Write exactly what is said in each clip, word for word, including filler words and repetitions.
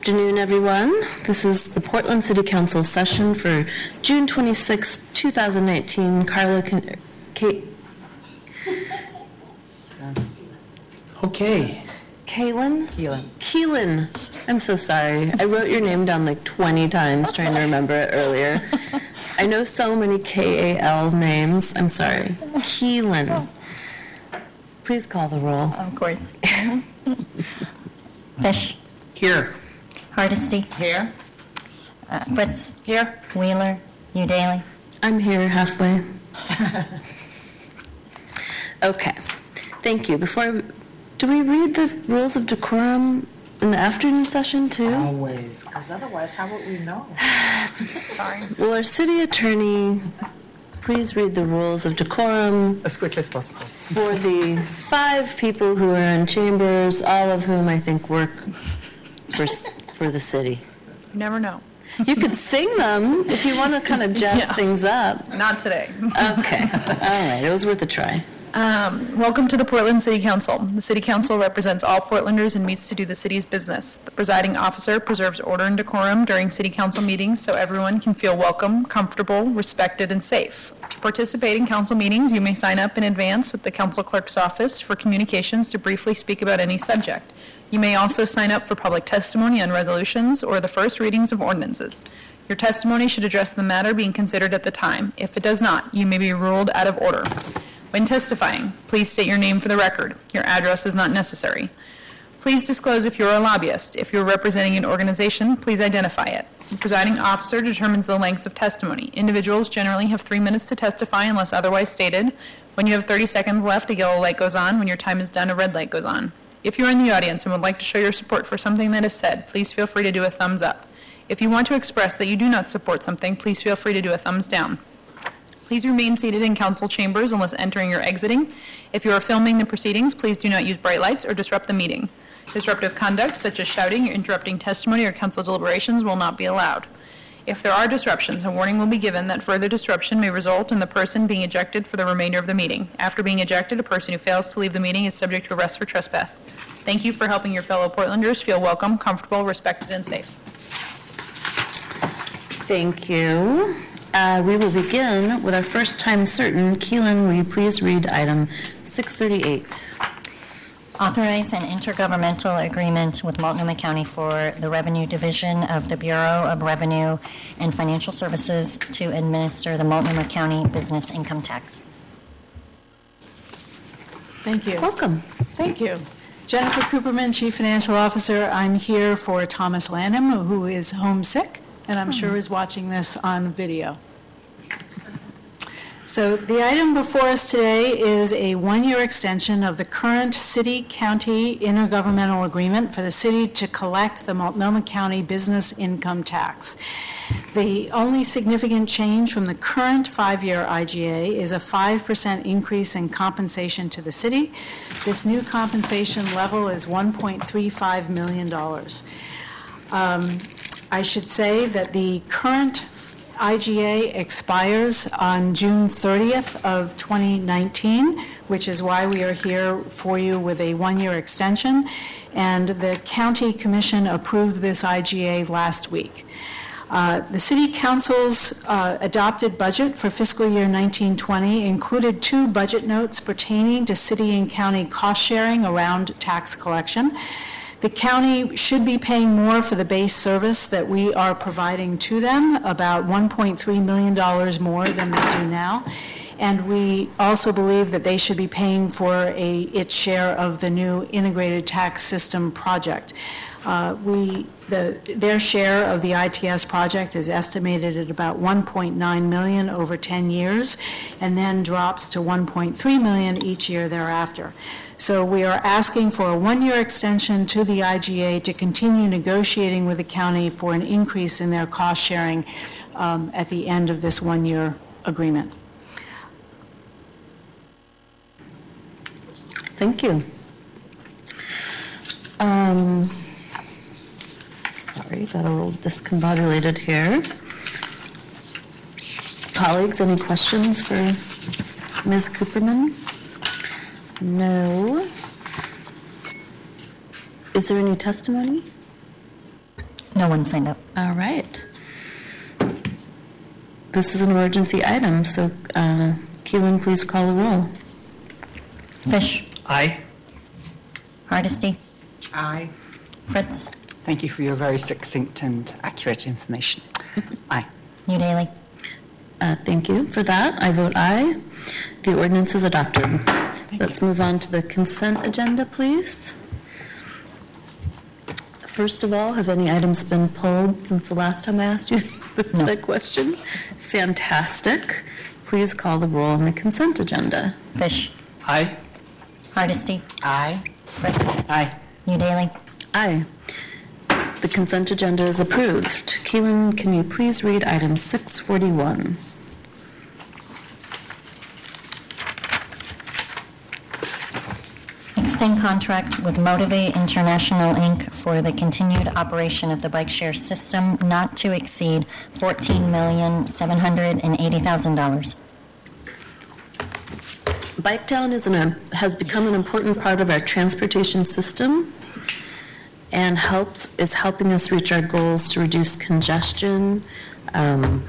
afternoon, everyone. This is the Portland City Council session for June twenty-sixth, two thousand nineteen. Carla, can, Kate. Okay. Kaylin? Keelan. Keelan. I'm so sorry. I wrote your name down like twenty times trying to remember it earlier. I know so many K A L names. I'm sorry. Keelan. Please call the roll. Of course. Fish. Here. Hardesty. Here. Uh, Fritz. Here. Wheeler. Udaly. I'm here halfway. Okay. Thank you. Before I, do we read the rules of decorum in the afternoon session too? Always, because otherwise, how would we know? Sorry. Will our city attorney please read the rules of decorum As quickly as possible. for the five people who are in chambers, all of whom I think work for for the city? You never know. You could sing them if you want to kind of jazz Yeah. things up. Not today. Okay. All right. It was worth a try. Um, welcome to the Portland City Council. The City Council represents all Portlanders and meets to do the city's business. The presiding officer preserves order and decorum during City Council meetings so everyone can feel welcome, comfortable, respected, and safe. To participate in council meetings, you may sign up in advance with the council clerk's office for communications to briefly speak about any subject. You may also sign up for public testimony on resolutions or the first readings of ordinances. Your testimony should address the matter being considered at the time. If it does not, you may be ruled out of order. When testifying, please state your name for the record. Your address is not necessary. Please disclose if you're a lobbyist. If you're representing an organization, please identify it. The presiding officer determines the length of testimony. Individuals generally have three minutes to testify unless otherwise stated. When you have thirty seconds left, a yellow light goes on. When your time is done, a red light goes on. If you're in the audience and would like to show your support for something that is said, please feel free to do a thumbs up. If you want to express that you do not support something, please feel free to do a thumbs down. Please remain seated in council chambers unless entering or exiting. If you are filming the proceedings, please do not use bright lights or disrupt the meeting. Disruptive conduct, such as shouting or interrupting testimony or council deliberations, will not be allowed. If there are disruptions, a warning will be given that further disruption may result in the person being ejected for the remainder of the meeting. After being ejected, a person who fails to leave the meeting is subject to arrest for trespass. Thank you for helping your fellow Portlanders feel welcome, comfortable, respected, and safe. Thank you. Uh, we will begin with our first time certain. Keelan, will you please read item six thirty-eight? Authorize an intergovernmental agreement with Multnomah County for the Revenue Division of the Bureau of Revenue and Financial Services to administer the Multnomah County business income tax. Thank you. Welcome. Thank you. Jennifer Cooperman, Chief Financial Officer. I'm here for Thomas Lanham, who is homesick, and I'm sure is watching this on video. So the item before us today is a one-year extension of the current city-county intergovernmental agreement for the city to collect the Multnomah County business income tax. The only significant change from the current five-year I G A is a five percent increase in compensation to the city. This new compensation level is one point three five million dollars. Um, I should say that the current I G A expires on June thirtieth of twenty nineteen, which is why we are here for you with a one-year extension, and the County Commission approved this I G A last week. Uh, the City Council's uh, adopted budget for fiscal year nineteen twenty included two budget notes pertaining to city and county cost sharing around tax collection. The county should be paying more for the base service that we are providing to them, about one point three million dollars more than they do now. And we also believe that they should be paying for a, its share of the new integrated tax system project. Uh, we, the, their share of the I T S project is estimated at about one point nine million dollars over ten years, and then drops to one point three million dollars each year thereafter. So we are asking for a one-year extension to the I G A to continue negotiating with the county for an increase in their cost sharing um, at the end of this one-year agreement. Thank you. Um, sorry, got a little discombobulated here. Colleagues, any questions for Miz Cooperman? No. Is there any testimony? one signed up. All right. This is an emergency item, so uh, Keelan, please call the roll. Fish. Aye. Hardesty. Aye. Fritz. Thank you for your very succinct and accurate information. Aye. New Daily. Uh, Thank you for that. I vote aye. The ordinance is adopted. Let's move on to the consent agenda, please. First of all, have any items been pulled since the last time I asked you that question? Fantastic. Please call the roll on the consent agenda. Fish. Aye. Hardesty. Aye. Fritz. Aye. New Daily. Aye. The consent agenda is approved. Keelan, can you please read item six forty-one? Extend contract with Motivate International, Incorporated for the continued operation of the bike share system not to exceed fourteen million seven hundred eighty thousand dollars. Biketown is an, has become an important part of our transportation system and helps is helping us reach our goals to reduce congestion, um,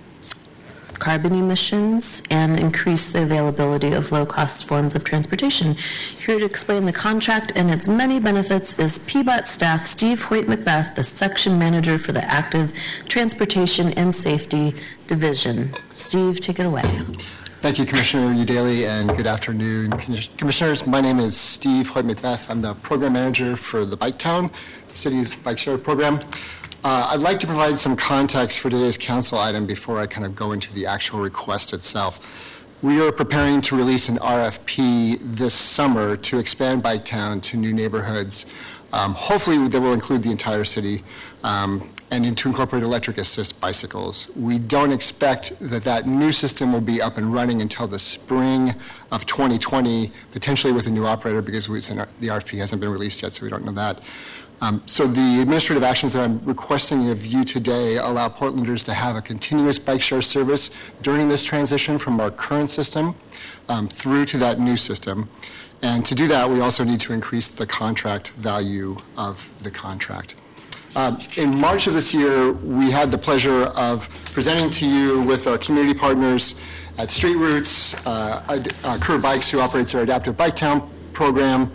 carbon emissions, and increase the availability of low-cost forms of transportation. Here to explain the contract and its many benefits is P B O T staff Steve Hoyt-McBeth, the section manager for the Active Transportation and Safety Division. Steve, take it away. Thank you, Commissioner Udaley, and good afternoon, Commissioners. My name is Steve Hoyt-McBeth. I'm the program manager for the Biketown, the city's bike share program. Uh, I'd like to provide some context for today's council item before I kind of go into the actual request itself. We are preparing to release an R F P this summer to expand Biketown to new neighborhoods. Um, hopefully, that will include the entire city. Um, and to incorporate electric assist bicycles. We don't expect that that new system will be up and running until the spring of twenty twenty, potentially with a new operator, because we, the R F P hasn't been released yet, so we don't know that. Um, so the administrative actions that I'm requesting of you today allow Portlanders to have a continuous bike share service during this transition from our current system um, through to that new system. And to do that, we also need to increase the contract value of the contract. Um, in March of this year, we had the pleasure of presenting to you with our community partners at Street Roots, uh, uh, Curve Bikes, who operates our Adaptive Biketown program,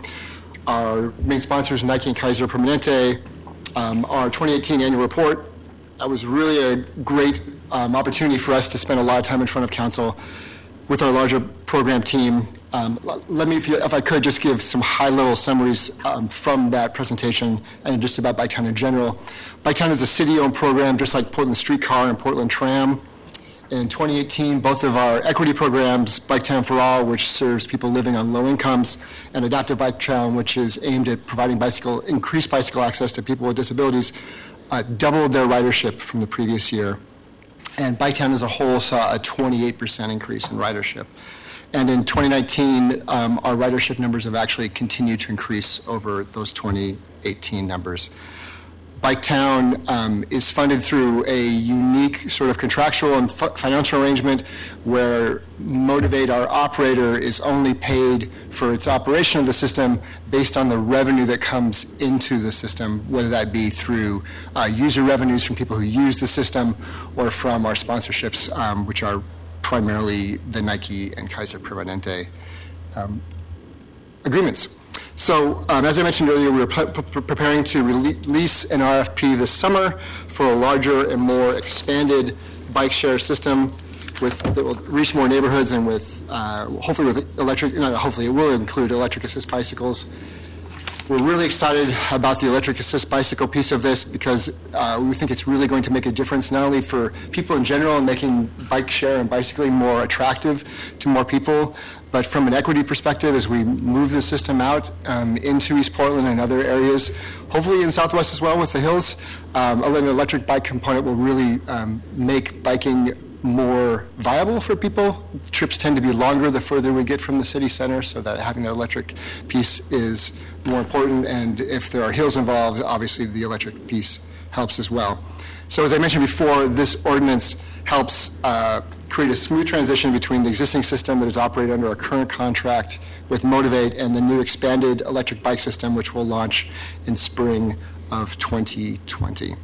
our main sponsors, Nike and Kaiser Permanente, um, our twenty eighteen annual report. That was really a great um, opportunity for us to spend a lot of time in front of council with our larger program team. Um, let me, if, you, if I could, just give some high-level summaries um, from that presentation and just about Biketown in general. Biketown is a city-owned program, just like Portland Streetcar and Portland Tram. In twenty eighteen, both of our equity programs, Biketown for All, which serves people living on low incomes, and Adaptive Biketown, which is aimed at providing bicycle, increased bicycle access to people with disabilities, uh, doubled their ridership from the previous year. And Biketown as a whole saw a twenty-eight percent increase in ridership. And in twenty nineteen, um, our ridership numbers have actually continued to increase over those twenty eighteen numbers. Biketown um, is funded through a unique sort of contractual and f- financial arrangement where Motivate, our operator, is only paid for its operation of the system based on the revenue that comes into the system, whether that be through uh, user revenues from people who use the system or from our sponsorships, um, which are primarily the Nike and Kaiser Permanente um, agreements. So, um, as I mentioned earlier, we are pre- pre- preparing to release an R F P this summer for a larger and more expanded bike share system with, that will reach more neighborhoods and with, uh, hopefully with electric, not hopefully, it will include electric assist bicycles. We're really excited about the electric assist bicycle piece of this because uh, we think it's really going to make a difference not only for people in general and making bike share and bicycling more attractive to more people, but from an equity perspective as we move the system out um, into East Portland and other areas, hopefully in Southwest as well with the hills, um, an electric bike component will really um, make biking more viable for people. Trips tend to be longer the further we get from the city center, so that having that electric piece is more important, and if there are hills involved, obviously the electric piece helps as well. So as I mentioned before, this ordinance helps uh, create a smooth transition between the existing system that is operated under our current contract with Motivate and the new expanded electric bike system, which will launch in spring of twenty twenty.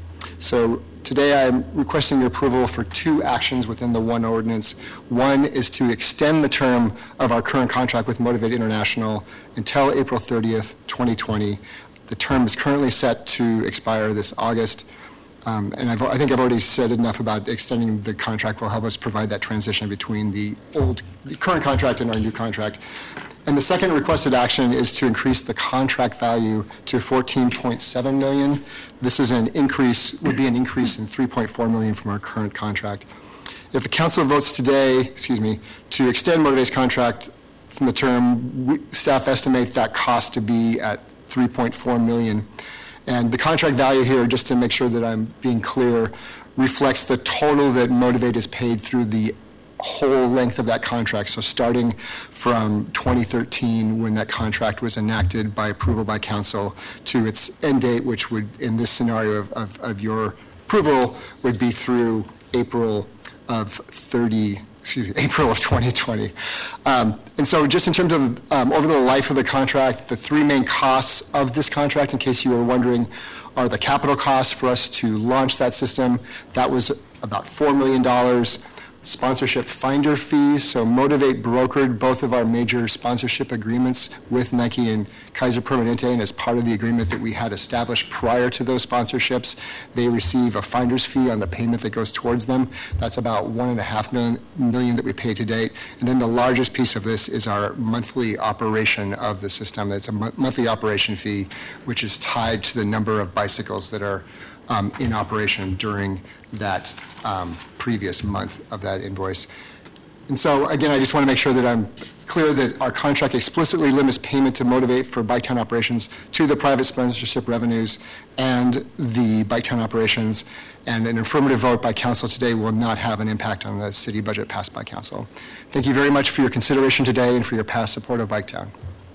So today I'm requesting your approval for two actions within the one ordinance. One is to extend the term of our current contract with Motivate International until April thirtieth, twenty twenty. The term is currently set to expire this August. Um, and I've, I think I've already said enough about extending the contract will help us provide that transition between the old, the current contract and our new contract. And the second requested action is to increase the contract value to fourteen point seven million dollars. This is an increase, would be an increase in three point four million dollars from our current contract. If the council votes today, excuse me, to extend Motivate's contract from the term, we, staff estimate that cost to be at three point four million dollars. And the contract value here, just to make sure that I'm being clear, reflects the total that Motivate is paid through the whole length of that contract. So starting from twenty thirteen, when that contract was enacted by approval by council, to its end date, which would, in this scenario of, of, of your approval, would be through April of thirty, excuse me, April of twenty twenty. Um, and so just in terms of um, over the life of the contract, the three main costs of this contract, in case you were wondering, are the capital costs for us to launch that system. That was about four million dollars. Sponsorship finder fees. So Motivate brokered both of our major sponsorship agreements with Nike and Kaiser Permanente, and as part of the agreement that we had established prior to those sponsorships, they receive a finder's fee on the payment that goes towards them. That's about one and a half million, million that we pay to date. And then the largest piece of this is our monthly operation of the system. It's a mo- monthly operation fee, which is tied to the number of bicycles that are um, in operation during that um, previous month of that invoice. And so, again, I just want to make sure that I'm clear that our contract explicitly limits payment to Motivate for Biketown operations to the private sponsorship revenues and the Biketown operations, and an affirmative vote by council today will not have an impact on the city budget passed by council. Thank you very much for your consideration today and for your past support of Biketown.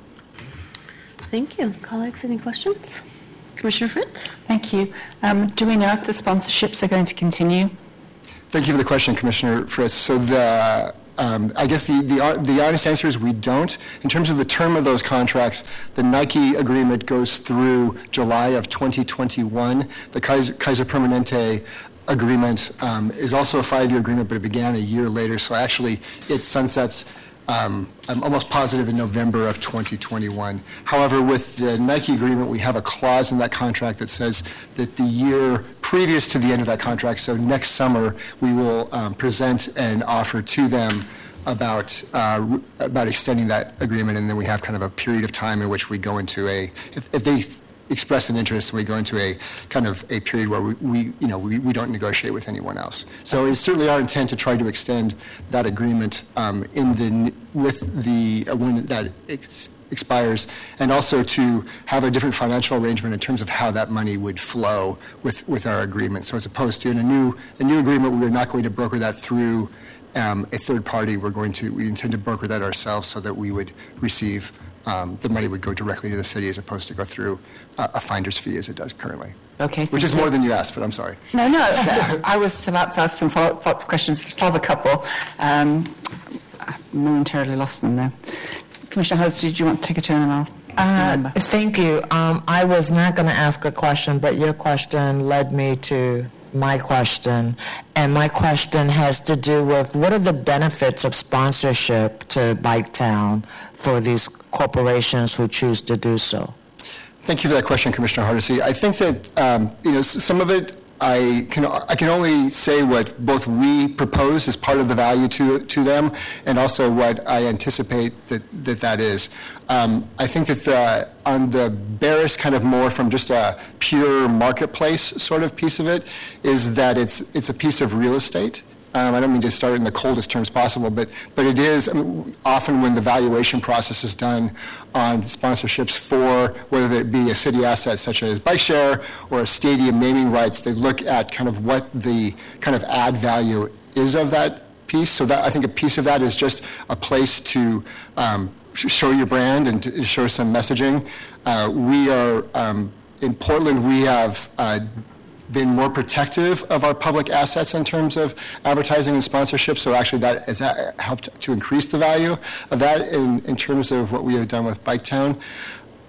Thank you. Colleagues, any questions? Commissioner Fritz? Thank you. Um, do we know if the sponsorships are going to continue? Thank you for the question, Commissioner Fritz. So the, um, I guess the, the, the honest answer is we don't. In terms of the term of those contracts, the Nike agreement goes through July of twenty twenty-one. The Kaiser, Kaiser Permanente agreement um, is also a five-year agreement, but it began a year later. So actually, it sunsets, um, I'm almost positive, in November of twenty twenty-one. However, with the Nike agreement, we have a clause in that contract that says that the year previous to the end of that contract, so next summer, we will um, present an offer to them about uh, about extending that agreement, and then we have kind of a period of time in which we go into a, if, if they express an interest, we go into a kind of a period where we, we you know, we, we don't negotiate with anyone else. So it's certainly our intent to try to extend that agreement um, in the with the uh, when that ex- expires, and also to have a different financial arrangement in terms of how that money would flow with, with our agreement. So as opposed to in a new a new agreement, we're not going to broker that through um, a third party. We're going to we intend to broker that ourselves so that we would receive um, the money would go directly to the city as opposed to go through a, a finder's fee as it does currently. Okay. Which is you. more than you asked, but I'm sorry. No, no. I was about to ask some follow-up, follow-up questions. I'll have a couple. Um, I've momentarily lost them there. Commissioner Hose, did you want to take a turn, and I'll Uh, remember? thank you. Um, I was not going to ask a question, but your question led me to my question. And my question has to do with what are the benefits of sponsorship to Biketown for these corporations who choose to do so? Thank you for that question, Commissioner Hardesty. I think that um, you know s- some of it I can I can only say what both we propose as part of the value to to them, and also what I anticipate that that, that is. Um, I think that the, on the barest kind of more from just a pure marketplace sort of piece of it is that it's it's a piece of real estate. Um, I don't mean to start in the coldest terms possible, but but it is I mean, often when the valuation process is done on sponsorships for whether it be a city asset such as bike share or a stadium naming rights, they look at kind of what the kind of add value is of that piece. So that I think a piece of that is just a place to um, show your brand and to show some messaging. Uh, we are um, in Portland. We have. Uh, been more protective of our public assets in terms of advertising and sponsorship, so actually that has helped to increase the value of that in, in terms of what we have done with Biketown.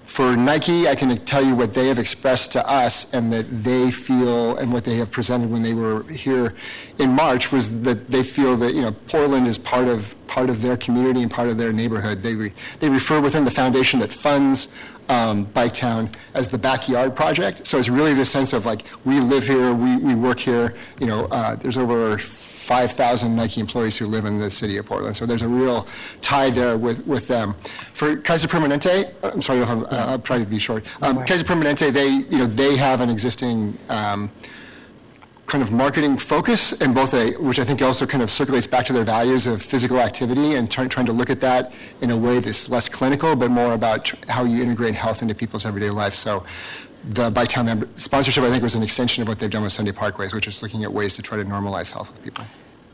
For Nike, I can tell you what they have expressed to us and that they feel, and what they have presented when they were here in March, was that they feel that, you know, Portland is part of part of their community and part of their neighborhood. They re, they refer within the foundation that funds um, Biketown as the backyard project. So it's really this sense of like, we live here, we, we work here. You know, uh, there's over five thousand Nike employees who live in the city of Portland. So there's a real tie there with, with them. For Kaiser Permanente, I'm sorry, I'll, I'll try to be short. Um, Kaiser Permanente, they, you know, they have an existing um, kind of marketing focus, and both a, which I think also kind of circulates back to their values of physical activity and try, trying to look at that in a way that's less clinical, but more about tr- how you integrate health into people's everyday life. So the Biketown member sponsorship, I think, was an extension of what they've done with Sunday Parkways, which is looking at ways to try to normalize health with people.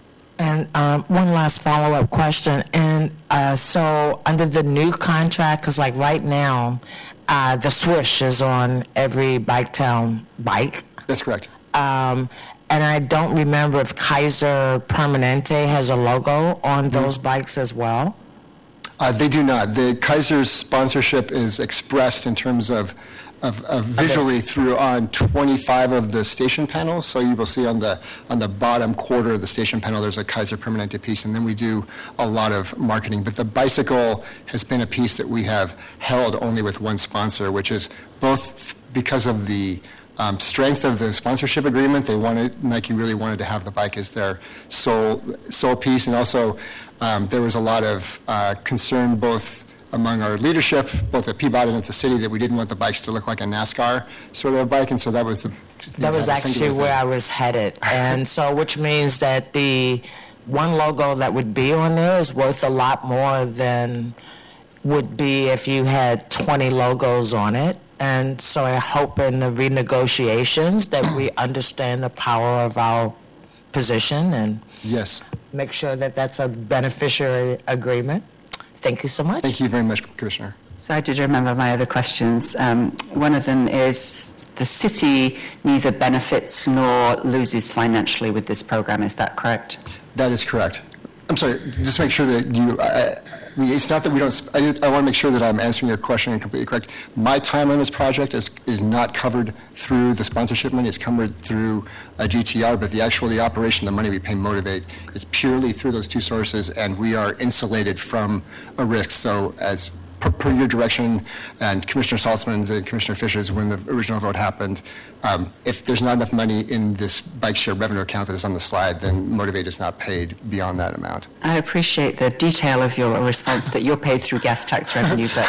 And um, one last follow-up question. And uh, so under the new contract, because like right now, uh, the swoosh is on every Biketown bike. That's correct. Um, and I don't remember if Kaiser Permanente has a logo on those bikes as well. Uh, they do not. The Kaiser's sponsorship is expressed in terms of Of, of visually okay. through on twenty-five of the station panels. So you will see on the on the bottom quarter of the station panel, there's a Kaiser Permanente piece, and then we do a lot of marketing. But the bicycle has been a piece that we have held only with one sponsor, which is both because of the um, strength of the sponsorship agreement. They wanted Nike really wanted to have the bike as their sole sole piece, and also um, there was a lot of uh, concern both among our leadership, both at Peabody and at the city, that we didn't want the bikes to look like a NASCAR sort of bike, and so that was the... That was actually where I was headed. And so, which means that the one logo that would be on there is worth a lot more than would be if you had twenty logos on it. And so I hope in the renegotiations that we understand the power of our position and yes, make sure that that's a beneficiary agreement. Thank you so much. Thank you very much, Commissioner. So I did remember my other questions. Um, one of them is the city neither benefits nor loses financially with this program. Is that correct? That is correct. I'm sorry, just make sure that you, I, I mean, it's not that we don't, I, just, I want to make sure that I'm answering your question completely correct. My time on this project is, is not covered through the sponsorship money, it's covered through a G T R, but the actual, the operation, the money we pay Motivate is purely through those two sources, and we are insulated from a risk. So as per, per your direction and Commissioner Saltzman's and Commissioner Fish's, when the original vote happened, um, if there's not enough money in this bike share revenue account that is on the slide, then Motivate is not paid beyond that amount. I appreciate the detail of your response that you're paid through gas tax revenue, but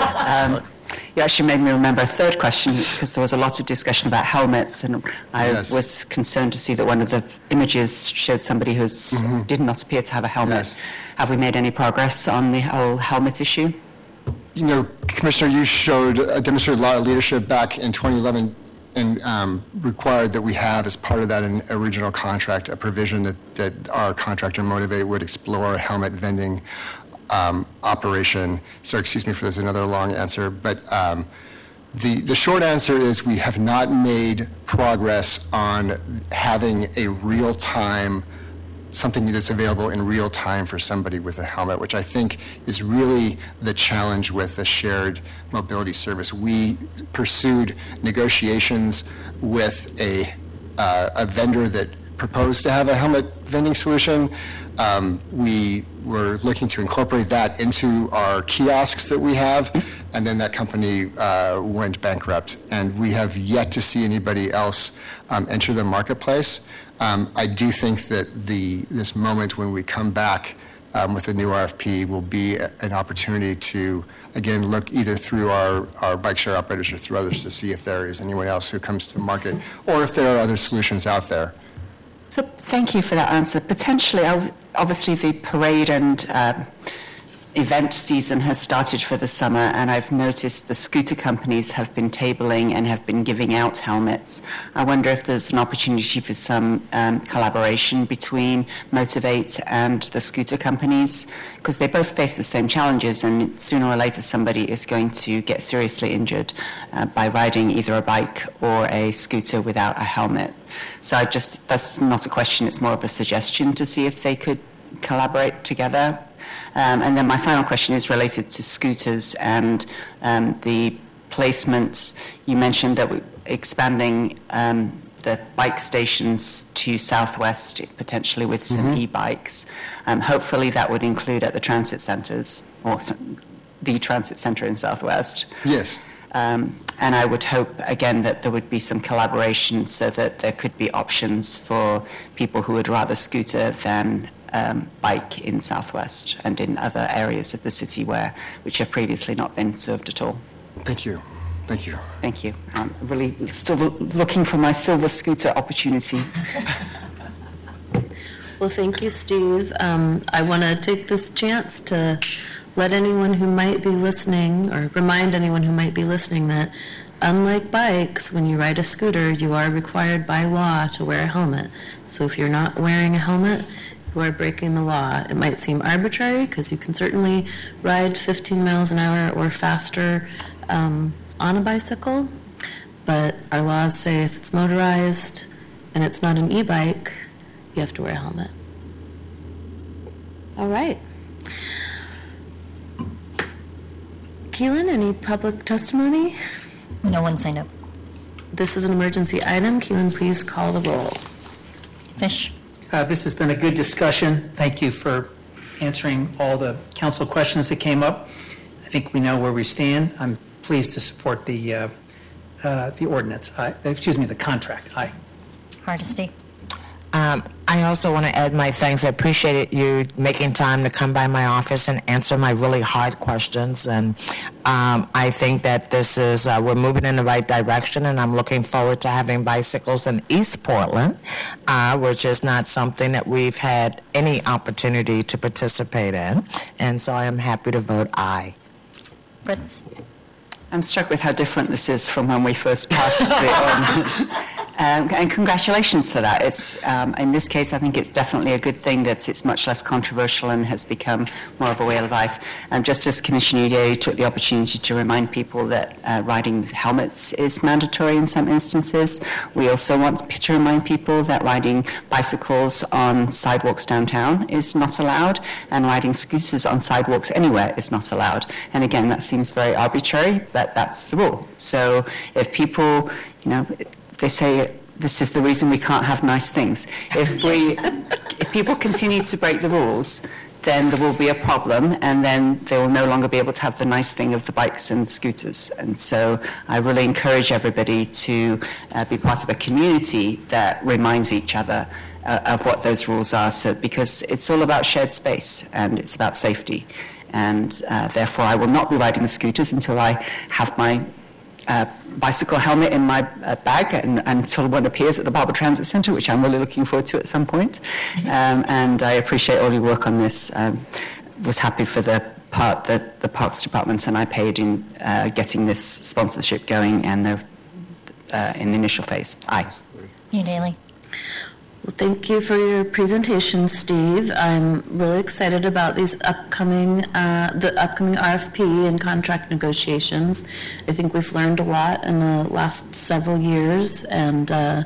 um, you actually made me remember a third question, because there was a lot of discussion about helmets, and I yes. was concerned to see that one of the images showed somebody who mm-hmm. did not appear to have a helmet. Yes. Have we made any progress on the whole helmet issue? You know, Commissioner, you showed, uh, demonstrated a lot of leadership back in twenty eleven and um, required that we have, as part of that in original contract, a provision that, that our contractor Motivate would explore a helmet vending um, operation. So excuse me for this, another long answer, but um, the, the short answer is we have not made progress on having a real-time something that's available in real time for somebody with a helmet, which I think is really the challenge with the shared mobility service. We pursued negotiations with a, uh, a vendor that proposed to have a helmet vending solution. Um, we were looking to incorporate that into our kiosks that we have, and then that company uh, went bankrupt, and we have yet to see anybody else um, enter the marketplace. Um, I do think that the this moment when we come back um, with a new R F P will be a, an opportunity to, again, look either through our, our bike share operators or through others to see if there is anyone else who comes to market, or if there are other solutions out there. So thank you for that answer. Potentially, obviously the parade and uh, event season has started for the summer, and I've noticed the scooter companies have been tabling and have been giving out helmets. I wonder if there's an opportunity for some um, collaboration between Motivate and the scooter companies, because they both face the same challenges, and sooner or later somebody is going to get seriously injured uh, by riding either a bike or a scooter without a helmet. So I just, that's not a question, it's more of a suggestion to see if they could collaborate together. Um, and then my final question is related to scooters and um, the placement, you mentioned that we expanding um, the bike stations to Southwest, potentially with some Mm-hmm. e-bikes. Um, hopefully that would include at the transit centers, or some, the transit center in Southwest. Yes. Um, and I would hope, again, that there would be some collaboration so that there could be options for people who would rather scooter than um, bike in Southwest and in other areas of the city where, which have previously not been served at all. Thank you. Thank you. Thank you. I'm really still looking for my silver scooter opportunity. Well, thank you, Steve. Um, I want to take this chance to let anyone who might be listening, or remind anyone who might be listening, that unlike bikes, when you ride a scooter, you are required by law to wear a helmet. So if you're not wearing a helmet, you are breaking the law. It might seem arbitrary, because you can certainly ride fifteen miles an hour or faster um, on a bicycle, but our laws say if it's motorized and it's not an e-bike, you have to wear a helmet. All right. Keelan, any public testimony? No one signed up. This is an emergency item. Keelan, please call the roll. Fish? Uh, This has been a good discussion. Thank you for answering all the council questions that came up. I think we know where we stand. I'm pleased to support the uh, uh, the ordinance, Aye. Excuse me, the contract. Aye. Hardesty? Um, I also want to add my thanks. I appreciated you making time to come by my office and answer my really hard questions. And um, I think that this is, uh, we're moving in the right direction, and I'm looking forward to having bicycles in East Portland, uh, which is not something that we've had any opportunity to participate in. And so I am happy to vote aye. Fritz? I'm struck with how different this is from when we first passed the ordinance. Um, and congratulations for that. It's, um, in this case, I think it's definitely a good thing that it's much less controversial and has become more of a way of life. Um, just as Commissioner Udeh took the opportunity to remind people that uh, riding with helmets is mandatory in some instances, we also want to remind people that riding bicycles on sidewalks downtown is not allowed, and riding scooters on sidewalks anywhere is not allowed. And again, that seems very arbitrary, but that's the rule. So if people, you know, they say this is the reason we can't have nice things. If we, if people continue to break the rules, then there will be a problem, and then they will no longer be able to have the nice thing of the bikes and scooters. And so I really encourage everybody to uh, be part of a community that reminds each other uh, of what those rules are, so, because it's all about shared space and it's about safety. And uh, therefore I will not be riding the scooters until I have my Uh, bicycle helmet in my uh, bag and, until one appears at the Barber Transit Center, which I'm really looking forward to at some point. Um, and I appreciate all your work on this. Um, was happy for the part that the Parks Department and I paid in uh, getting this sponsorship going and the, uh, in the initial phase. Aye. Udeh? Well, thank you for your presentation, Steve. I'm really excited about these upcoming, uh, the upcoming R F P and contract negotiations. I think we've learned a lot in the last several years, and uh,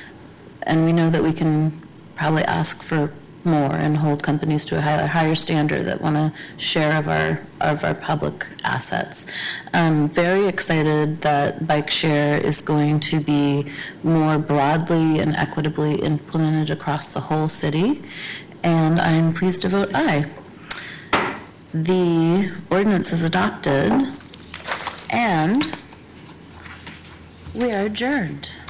and we know that we can probably ask for more and hold companies to a higher, higher standard that want to share of our of our public assets. I'm very excited that bike share is going to be more broadly and equitably implemented across the whole city, and I'm pleased to vote aye. The ordinance is adopted, and we are adjourned.